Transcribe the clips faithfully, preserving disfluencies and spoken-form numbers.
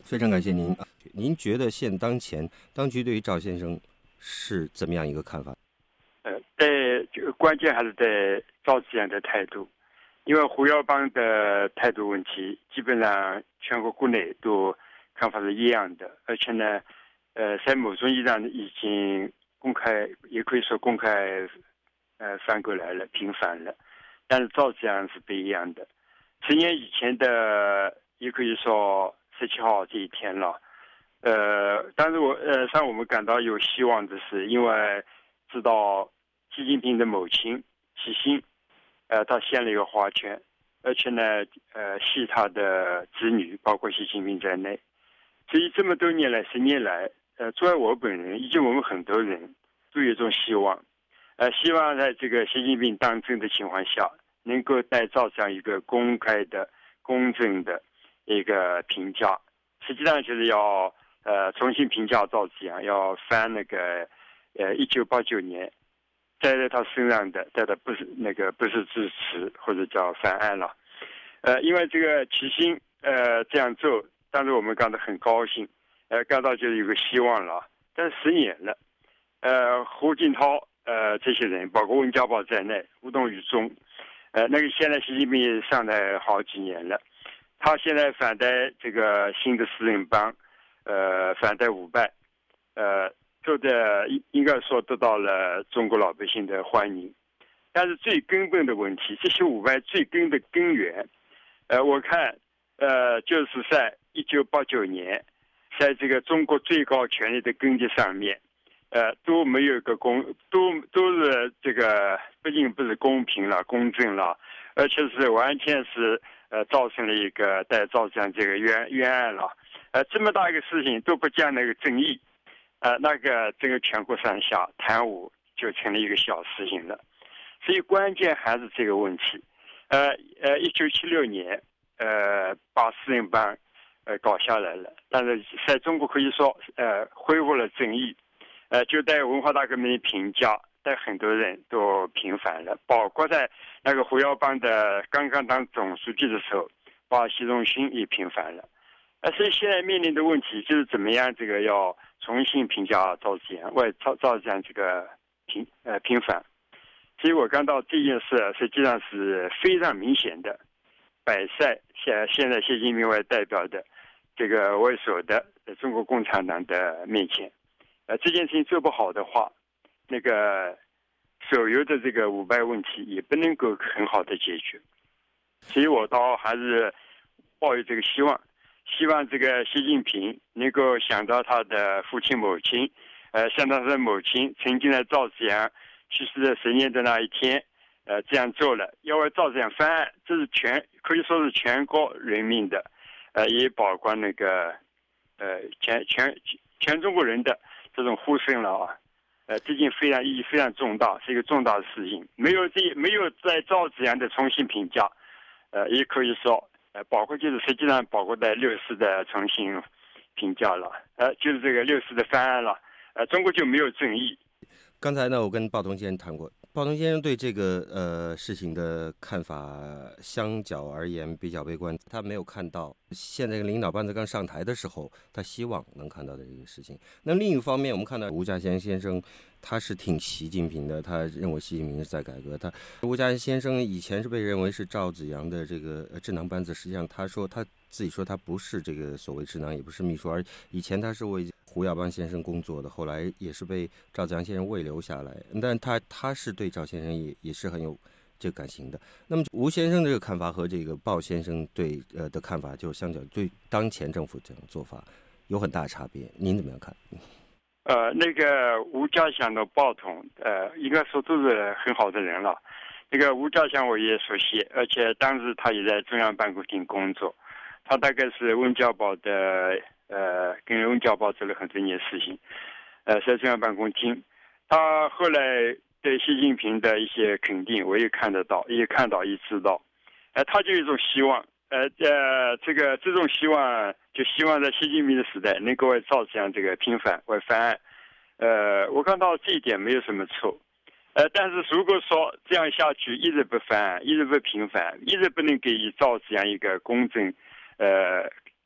非常感谢您。您觉得现当前当局对于赵先生是怎么样一个看法？ 呃，在这个关键还是在赵紫阳的态度，因为胡耀邦的态度问题，基本上全国国内都看法是一样的，而且呢，呃，在某种意义上已经公开，也可以说公开，呃，翻过来了，平反了。但是赵紫阳是不一样的。十年以前的，也可以说十七号这一天了。呃，但是我呃，让我们感到有希望的是，因为知道习近平的母亲习欣，呃，他献了一个花圈，而且呢，呃，系他的子女，包括习近平在内。所以这么多年来，十年来，呃，作为我本人以及我们很多人，都有一种希望，呃，希望在这个习近平当政的情况下，能够带造这样一个公开的、公正的一个评价。实际上就是要呃重新评价赵紫阳，要翻那个呃一九八九年栽在他身上的，带的不是那个不是致辞或者叫翻案了。呃，因为这个齐心呃这样做，当时我们感到很高兴，呃，感到就是有个希望了。但是十年了，呃，胡锦涛呃这些人，包括温家宝在内，无动于衷。呃，那个现在习近平上台好几年了，他现在反对这个新的四人帮，呃，反对五拜，呃，做的应该说得到了中国老百姓的欢迎。但是最根本的问题，这些五拜最根的根源，呃，我看，呃，就是在一九八九年，在这个中国最高权力的根基上面，呃，都没有一个公，都都是这个，不仅不是公平了、公正了，而且是完全是呃造成了一个带造成这个冤冤案了，呃，这么大一个事情都不讲那个正义，呃，那个这个全国上下贪污就成了一个小事情了，所以关键还是这个问题，呃呃，一九七六年，呃，把四人帮呃搞下来了，但是在中国可以说呃恢复了正义。呃，就在文化大革命评价，在很多人都平反了，包括在那个胡耀邦的刚刚当总书记的时候，把习仲勋也平反了。呃，所以现在面临的问题就是怎么样这个要重新评价赵紫阳，为赵赵紫阳这个平呃平反。所以我感到这件事实际上是非常明显的，摆在现现在习近平为代表的这个为首的中国共产党的面前。呃，这件事情做不好的话，那个手游的这个五拜问题也不能够很好的解决，所以我倒还是抱有这个希望，希望这个习近平能够想到他的父亲母亲，呃，想到他的母亲曾经在赵紫阳去世的十年的那一天，呃，这样做了，要为赵紫阳翻案，这是全可以说是全国人民的，呃，也包括那个呃全全全中国人的这种呼声了啊，呃，这件非常意义非常重大，是一个重大的事情。没有这没有在赵紫阳的重新评价，呃，也可以说，呃，包括就是实际上包括在六四的重新评价了，呃，就是这个六四的翻案了，呃，中国就没有正义。 刚才呢，我跟鲍同先生谈过，鲍同先生对这个呃事情的看法相较而言比较悲观，他没有看到现在领导班子刚上台的时候，他希望能看到的这个事情。那另一方面，我们看到吴稼先先生，他是挺习近平的，他认为习近平是在改革。他吴稼先生以前是被认为是赵紫阳的这个智囊班子，实际上他说他自己说他不是这个所谓智囊，也不是秘书，而以前他是为胡耀邦先生工作的，后来也是被赵紫阳先生慰留下来，但他他是对赵先生也也是很有这个感情的。那么吴先生这个看法和这个鲍先生对呃的看法，就相较对当前政府这种做法有很大差别，您怎么样看？ 呃，那个吴稼祥的鲍同，呃，应该说都是很好的人了。那个吴稼祥我也熟悉，而且当时他也在中央办公厅工作，他大概是温家宝的。呃，跟温家宝做了很多年事情，呃，在中央办公厅，他后来对习近平的一些肯定，我也看得到，也看到，也知道，呃，他就有一种希望，呃呃，这个这种希望，就希望在习近平的时代能够为赵紫阳这个平反为翻案，呃，我看到这一点没有什么错，呃，但是如果说这样下去，一直不翻案，一直不平反，一直不能给予赵紫阳一个公正，呃。这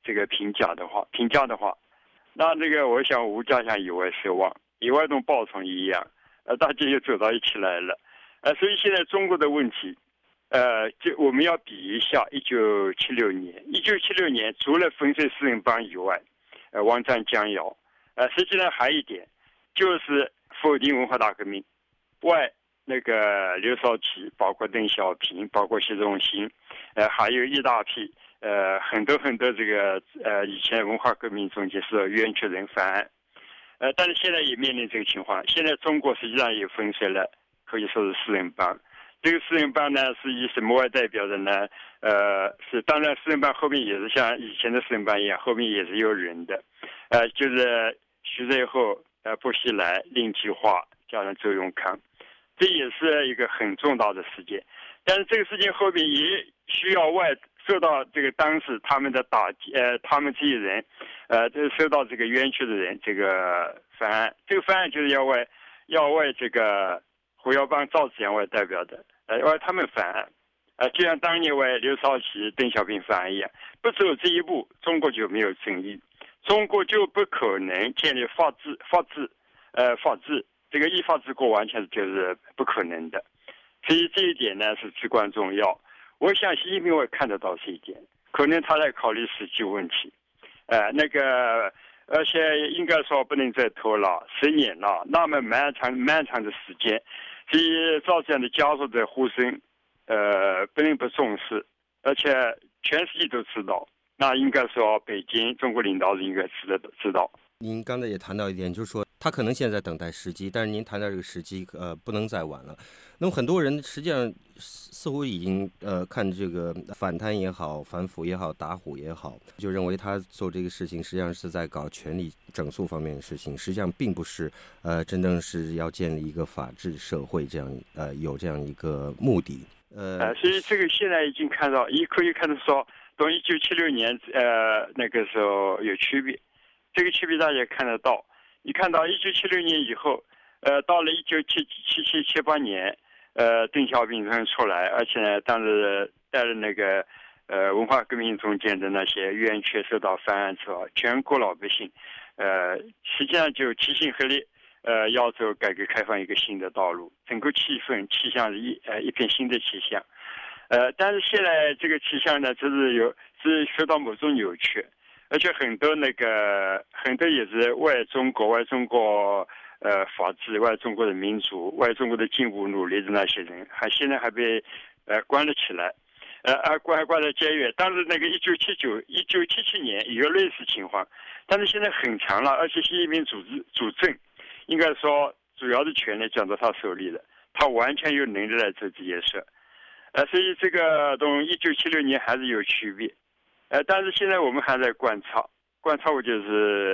这个评价的话，评价的话，那这个我想无家乡以外奢望，以外同报从一样，呃，大家又走到一起来了，呃，所以现在中国的问题，呃，就我们要比一下一九七六年，一九七六年除了粉碎四人帮以外，呃，亡战江瑶，呃，实际上还有一点就是否定文化大革命，外那个刘少奇，包括邓小平，包括习仲勋，呃，还有一大批呃很多很多这个呃以前文化革命中间是冤屈人犯案，呃，但是现在也面临这个情况，现在中国实际上也分碎了，可以说是四人帮。这个四人帮呢是以什么为代表的呢？呃，是当然四人帮后面也是像以前的四人帮一样，后面也是有人的，呃，就是徐瑞厚、呃薄熙来、令计划加上周永康。这也是一个很重大的事件，但是这个事件后面也需要外受到这个当时他们的打击，呃，他们这些人，呃，这受到这个冤屈的人，这个犯案，这个犯案就是要为要为这个胡耀邦、赵紫阳为代表的，呃，为他们犯案，呃，就像当年为刘少奇、邓小平犯案一样，不走这一步，中国就没有正义，中国就不可能建立法治、法治，呃，法治。这个依法治国完全就是不可能的，所以这一点呢是至关重要。我想习近平会看得到这一点，可能他在考虑实际问题，呃，那个而且应该说不能再拖了，十年了，那么漫长漫长的时间，所以照这样的家属的呼声，呃，不能不重视，而且全世界都知道，那应该说北京中国领导人应该知道知道。 您刚才也谈到一点，就是说他可能现在等待时机，但是您谈到这个时机，呃，不能再晚了。那么很多人实际上似乎已经呃看这个反贪也好，反腐也好，打虎也好，就认为他做这个事情实际上是在搞权力整肃方面的事情，实际上并不是呃真正是要建立一个法治社会这样呃有这样一个目的。呃， 呃，所以这个现在已经看到，也可以看到说，从一九七六年呃那个时候有区别。这个区别大家看得到，你看到一九七六年以后，呃，到了一九七七七七八年，呃，邓小平他们出来，而且呢，当时带了那个呃文化革命中间的那些冤屈受到犯案之后，全国老百姓，呃，实际上就齐心合力，呃，要走改革开放一个新的道路，整个气氛气象是一呃一片新的气象，呃，但是现在这个气象呢，就是有是受到某种扭曲。而且很多那个很多也是为中国、为中国呃法治、为中国的民主、为中国的进步努力的那些人，还现在还被呃关了起来，呃，还关关在监狱。当时那个一九七九、一九七七年有类似情况，但是现在很强了，而且习近平主治主政，应该说主要的权力讲到他手里了，他完全有能力来做这件事，呃，所以这个从一九七六年还是有区别。呃，但是现在我们还在观察，观察我就是，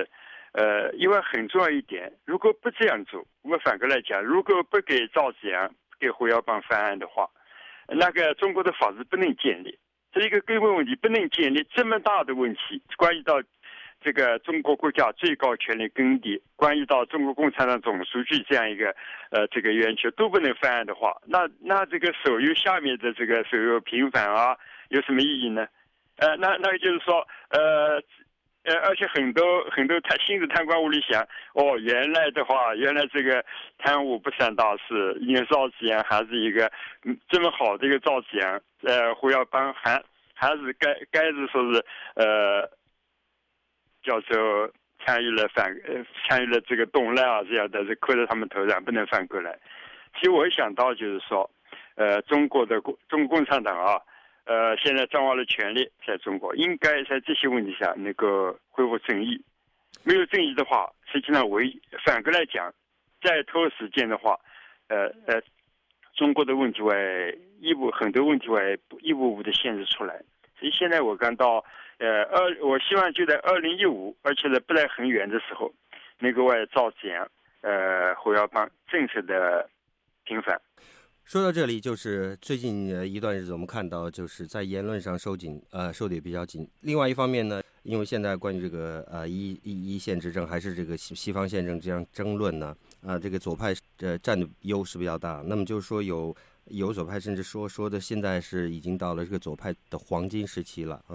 呃，因为很重要一点，如果不这样做，我们反过来讲，如果不给赵紫阳、给胡耀邦翻案的话，那个中国的法治不能建立，这是一个根本问题，不能建立这么大的问题，关于到这个中国国家最高权力根底，关于到中国共产党总书记这样一个呃这个冤屈都不能翻案的话，那那这个手游下面的这个手游平反啊，有什么意义呢？呃，那那个就是说，呃，呃，而且很多很多贪新的贪官污吏想，哦，原来的话，原来这个贪污不算大事，因为赵紫阳还是一个嗯这么好的一个赵紫阳，呃，胡耀邦还还是该该是说是呃，叫做参与了反呃参与了这个动乱啊这样的，是扣在他们头上，不能反过来。其实我想到就是说，呃，中国的共中国共产党啊。呃，现在掌握了权力，在中国应该在这些问题上能够恢复正义。没有正义的话，实际上为反过来讲，再拖时间的话，呃呃，中国的问题会一步很多问题会一步步的显示出来。所以现在我感到，呃二，我希望就在二零一五，而且在不来很远的时候，能够为赵紫阳、呃胡耀邦正式的平反。 说到这里，就是最近一段日子，我们看到就是在言论上收紧，呃，收的也比较紧。另外一方面呢，因为现在关于这个呃一一一线执政还是这个西西方宪政这样争论呢，啊、呃，这个左派呃占的优势比较大。那么就是说有有左派甚至说说的现在是已经到了这个左派的黄金时期了，嗯。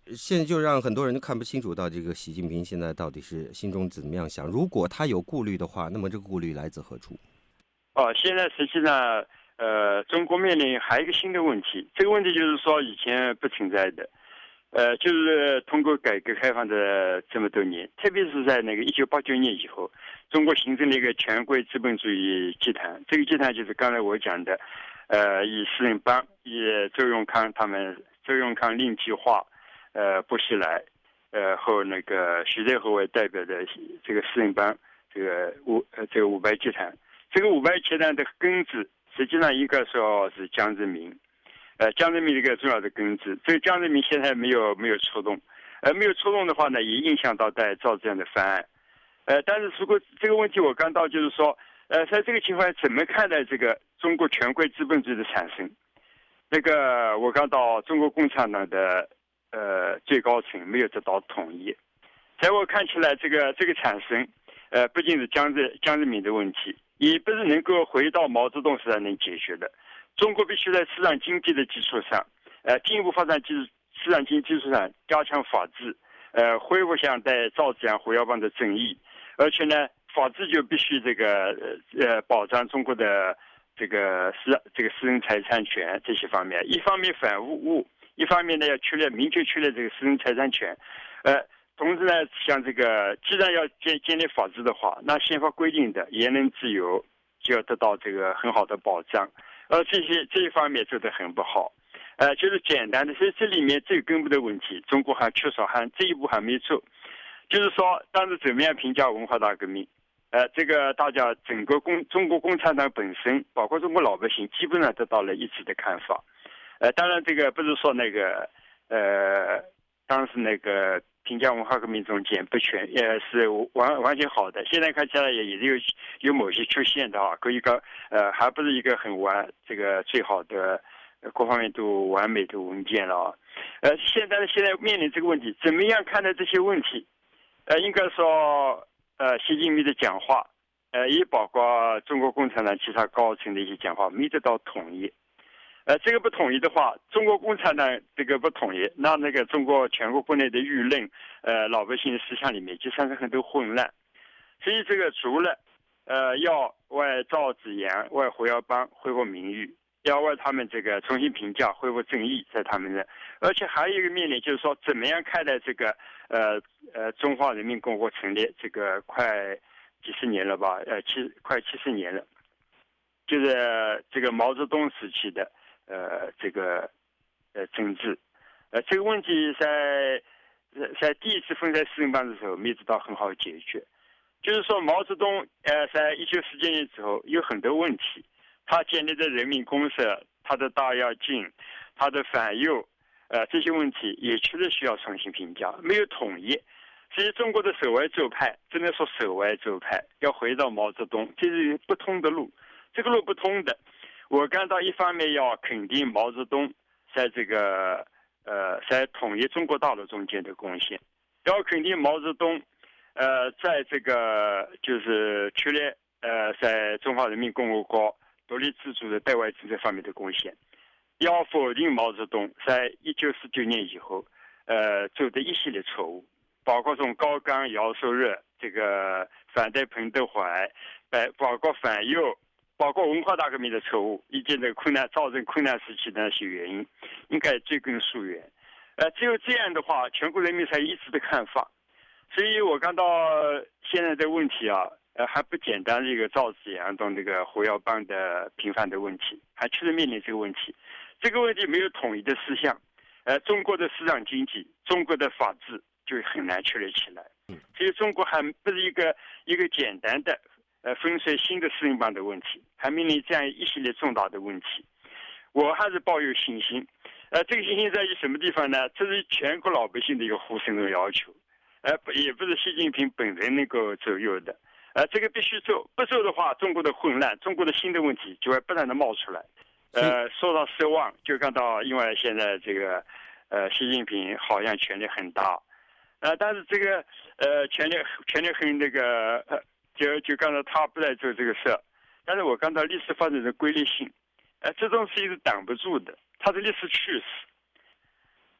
现在就让很多人都看不清楚到这个习近平现在到底是心中怎么样想。如果他有顾虑的话，那么这个顾虑来自何处？ 哦，现在实际上，呃，中国面临还有一个新的问题，这个问题就是说以前不存在的，呃，就是通过改革开放的这么多年，特别是在那个一九八九年以后，中国形成了一个全国资本主义集团。这个集团就是刚才我讲的，呃，以四人帮，以周永康他们，周永康、令计划。呃，薄熙来，呃，和那个徐才厚为代表的这个四人帮，这个五呃这个五百集团，这个五百集团的根子实际上应该说是江泽民，呃，江泽民这个重要的根子。这个江泽民现在没有没有出动，呃，没有出动的话呢，也影响到在造这样的方案，呃，但是如果这个问题我刚到就是说，呃，在这个情况下怎么看待这个中国全国资本主义的产生？那个我刚到中国共产党的。呃，最高层没有得到统一，在我看起来，这个这个产生，呃，不仅是江泽江泽民的问题，也不是能够回到毛泽东时代能解决的。中国必须在市场经济的基础上，呃，进一步发展基市场经济基础上加强法治，呃，恢复像在赵子阳、胡耀邦的正义，而且呢，法治就必须这个呃保障中国的这个私这个私人财产权这些方面，一方面反污污。一方面呢，要确立明确确立这个私人财产权，呃，同时呢，像这个，既然要建建立法治的话，那宪法规定的言论自由就要得到这个很好的保障，而这些这一方面做得很不好，呃，就是简单的，所以这里面最根本的问题，中国还缺少，还这一步还没做，就是说，当时怎么样评价文化大革命？呃，这个大家整个共中国共产党本身，包括中国老百姓，基本上得到了一致的看法。呃，当然，这个不是说那个，呃，当时那个评价文化革命中间不全，也是完完全好的。现在看起来也也有有某些缺陷的啊，可以个呃，还不是一个很完这个最好的，各方面都完美的文件了啊。呃，现在现在面临这个问题，怎么样看待这些问题？呃，应该说，呃，习近平的讲话，呃，也包括中国共产党其他高层的一些讲话，没得到统一。呃，这个不统一的话，中国共产党这个不统一，那那个中国全国国内的舆论，呃，老百姓思想里面就产生很多混乱。所以这个除了，呃，要为赵紫阳、为胡耀邦恢复名誉，要为他们这个重新评价、恢复正义，在他们的，而且还有一个面临就是说，怎么样看待这个，呃呃，中华人民共和国成立这个快几十年了吧？呃，七快七十年了，就是这个毛泽东时期的。呃，这个呃政治，呃这个问题在在第一次分拆四人帮的时候没得到很好解决，就是说毛泽东呃在一九四九年之后有很多问题，他建立的人民公社，他的大跃进，他的反右，呃这些问题也确实需要重新评价，没有统一。所以中国的守歪右派，真的说守歪右派要回到毛泽东，这是不通的路，这个路不通的。我感到一方面要肯定毛泽东在这个呃在统一中国大陆中间的贡献，要肯定毛泽东呃在这个就是确立呃在中华人民共和国独立自主的对外政策方面的贡献，要否定毛泽东在一九四九年以后呃做的一系列错误，包括从高岗、姚守热这个反对彭德怀，呃包括反右。包括文化大革命的错误，以及这个困难造成困难时期的那些原因，应该追根溯源。呃，只有这样的话，全国人民才一致的看法。所以我感到现在的问题啊，呃，还不简单的一个赵紫阳跟这个胡耀邦的平反的问题，还确实面临这个问题。这个问题没有统一的思想，呃，中国的市场经济、中国的法治就很难确立起来。所以中国还不是一个一个简单的。呃，分拆新的四人帮的问题，还面临这样一系列重大的问题，我还是抱有信心。呃，这个信心在于什么地方呢？这是全国老百姓的一个呼声的要求，呃，也不是习近平本人能够左右的。呃，这个必须做，不做的话，中国的混乱，中国的新的问题就会不断的冒出来。呃，说到失望，就看到因为现在这个，呃，习近平好像权力很大，呃，但是这个呃权力权力很那个。呃就就刚才他不在做这个事，但是我看到历史发展的规律性，呃，这种事情是挡不住的，它是历史趋势。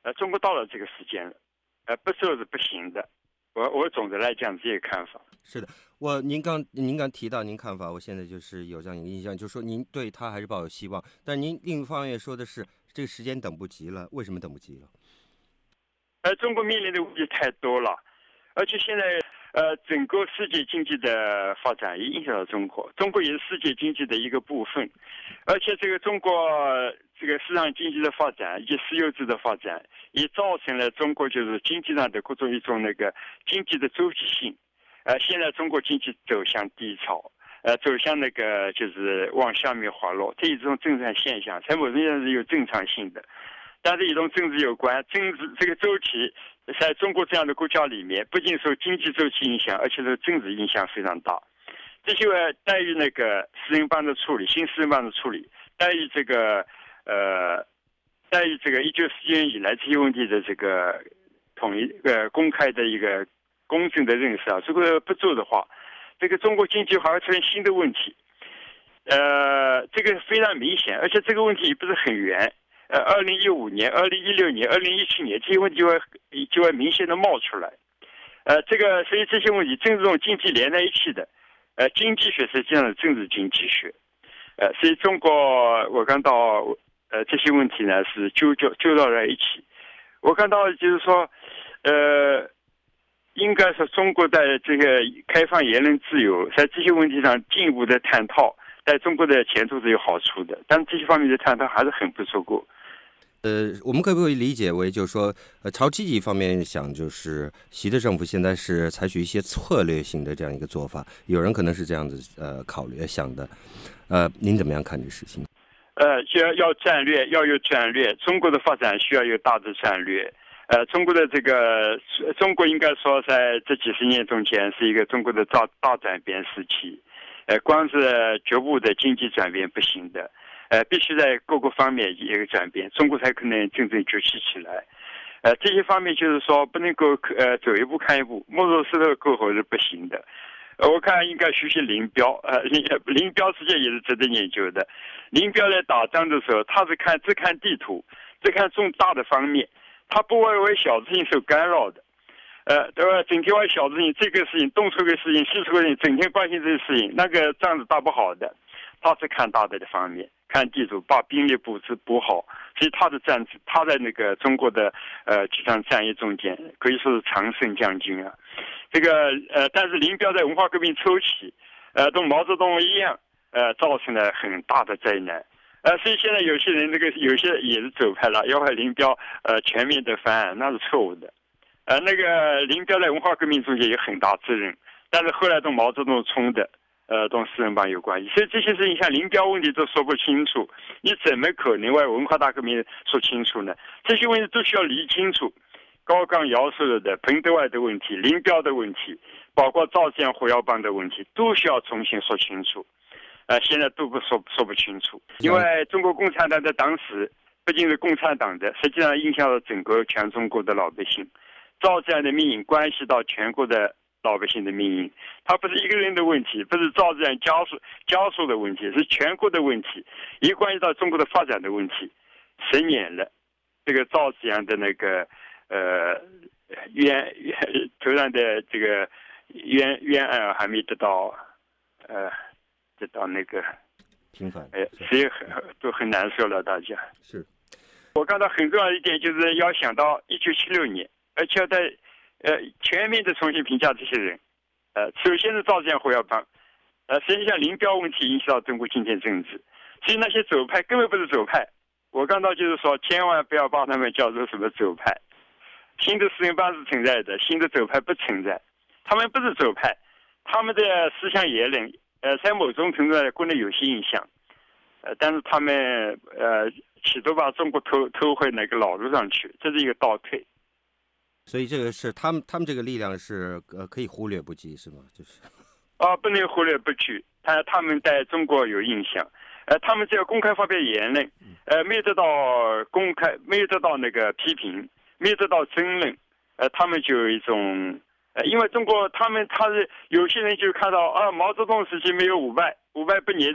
呃，中国到了这个时间了，呃，不做是不行的。我我总的来讲这个看法。 是的，我您刚您刚提到您看法，我现在就是有这样一个印象，就是说您对他还是抱有希望，但您另一方面说的是这个时间等不及了，为什么等不及了？ 呃，中国面临的问题太多了，而且现在呃，整个世界经济的发展也影响到中国，中国也是世界经济的一个部分，而且这个中国这个市场经济的发展以及私有制的发展，也造成了中国就是经济上的各种一种那个经济的周期性。呃，现在中国经济走向低潮，呃，走向那个就是往下面滑落，这一种正常现象，在某种意义上是有正常性的。但是与同政治有关，政治这个周期在中国这样的国家里面，不仅受经济周期影响，而且受政治影响非常大。这些在于那个私人帮的处理，新私人帮的处理，在于这个呃，在于这个一九四九年以来这些问题的这个统一呃公开的一个公正的认识啊，如果不做的话，这个中国经济还会出现新的问题。呃，这个非常明显，而且这个问题也不是很远。呃，二零一五年、二零一六年、二零一七年这些问题就会就会明显的冒出来。呃，这个所以这些问题正是这种经济连在一起的。呃，经济学实际上是政治经济学。呃，所以中国我看到呃这些问题呢是纠纠纠到在一起。我看到就是说，呃，应该说中国在这个开放言论自由，在这些问题上进一步的探讨，在中国的前途是有好处的，但这些方面的探讨还是很不足够。 呃，我们可不可以理解为，就是说，呃，朝积极方面想，就是习的政府现在是采取一些策略性的这样一个做法，有人可能是这样子呃考虑想的，呃，您怎么样看这事情？ 呃，要要战略，要有战略，中国的发展需要有大的战略。呃，中国的这个中国应该说在这几十年中间是一个中国的大大转变时期，呃，光是局部的经济转变不行的。呃，必须在各个方面一个转变，中国才可能真正崛起起来。呃，这些方面就是说不能够呃走一步看一步，摸着石头过河是不行的。呃，我看应该学习林彪，呃，林林彪实际也是值得研究的。林彪在打仗的时候，他是看只看地图，只看重大的方面，他不会为小事情受干扰的。呃，对吧？整天为小事情，这个事情东出个事情，西出个事情，整天关心这些事情，那个仗是打不好的。他是看大的的方面，看地图，把兵力布置布好。所以他的战，他在那个中国的呃几场战役中间，可以说是常胜将军啊。这个呃，但是林彪在文化革命初期，呃，同毛泽东一样，呃，造成了很大的灾难。呃，所以现在有些人那个有些也是走派了，要把林彪呃全面的翻案，那是错误的。呃，那个林彪在文化革命中间有很大责任，但是后来同毛泽东冲的。呃，同四人帮有关系，所以这些事情像林彪问题都说不清楚，你怎么可能为文化大革命说清楚呢？这些问题都需要理清楚。高岗尧说的彭德怀的问题、林彪的问题，包括赵紫阳、胡耀邦的问题，都需要重新说清楚。呃，现在都不说说不清楚，因为中国共产党在当时不仅是共产党的，实际上影响了整个全中国的老百姓。赵紫阳的命运关系到全国的老百姓的命运，它不是一个人的问题，不是赵紫阳家属家属的问题，是全国的问题，也关系到中国的发展的问题。十年了，这个赵紫阳的那个呃冤冤头上的这个冤冤案还没得到呃得到那个平反， 哎，所以很都很难受了。大家是， 我感到很重要一点就是要想到一九七六年，而且要在。呃，全面的重新评价这些人，呃，首先是赵紫阳、胡耀邦，呃，实际上林彪问题影响到中国今天政治，所以那些走派根本不是走派。我刚到就是说，千万不要把他们叫做什么走派。新的四人帮是存在的，新的走派不存在。他们不是走派，他们的思想言论，呃，在某种程度上国内有些影响，呃，但是他们呃，企图把中国拖拖回那个老路上去，这是一个倒退。 所以这个是他们，他们这个力量是呃可以忽略不计，是吗？就是啊，不能忽略不计。他他们在中国有影响，呃，他们只要公开发表言论，呃，没有得到公开，没有得到那个批评，没有得到争论，呃，他们就有一种，呃，因为中国他们他是有些人就看到啊，毛泽东时期没有五败，五败不严重，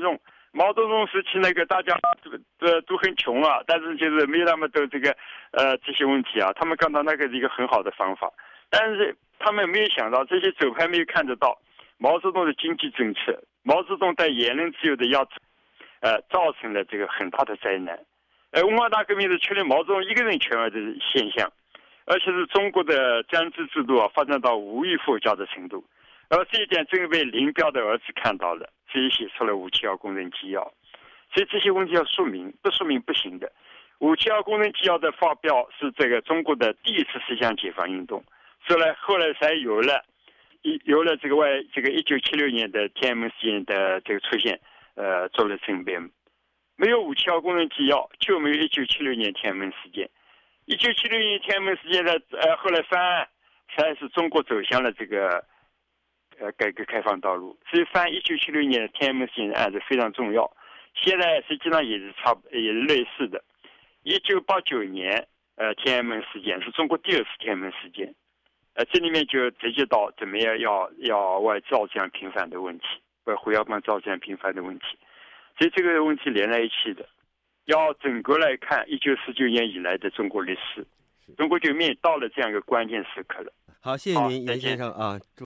毛泽东时期那个大家都都都很穷啊，但是就是没有那么多这个呃这些问题啊。他们看到那个是一个很好的方法，但是他们没有想到这些左派没有看得到毛泽东的经济政策，毛泽东对言论自由的压制，呃，造成了这个很大的灾难。呃，文化大革命是确立毛泽东一个人权威的现象，而且是中国的专制制度啊发展到无以复加的程度。而这一点正被林彪的儿子看到了，所以写出了五七二工人纪要。所以这些问题要说明，不说明不行的。五七二工人纪要的发表是这个中国的第一次思想解放运动，后来后来才有了，有了这个外这个一九七六年的天安门事件的这个出现，呃，做了争辩。没有五七二工人纪要，就没有一九七六年天安门事件。一九七六年天安门事件的呃后来翻案，才是中国走向了这个。呃，改革开放道路，所以翻一九七六年的天安门事件案子非常重要。现在实际上也是差也是类似的。一九八九年，呃，天安门事件是中国第二次天安门事件，呃，这里面就直接到怎么样要要为照相平反的问题，为胡耀邦照相平反的问题，所以这个问题连在一起的。要整个来看一九四九年以来的中国历史，中国就面到了这样一个关键时刻了。 好，谢谢您，严先生啊。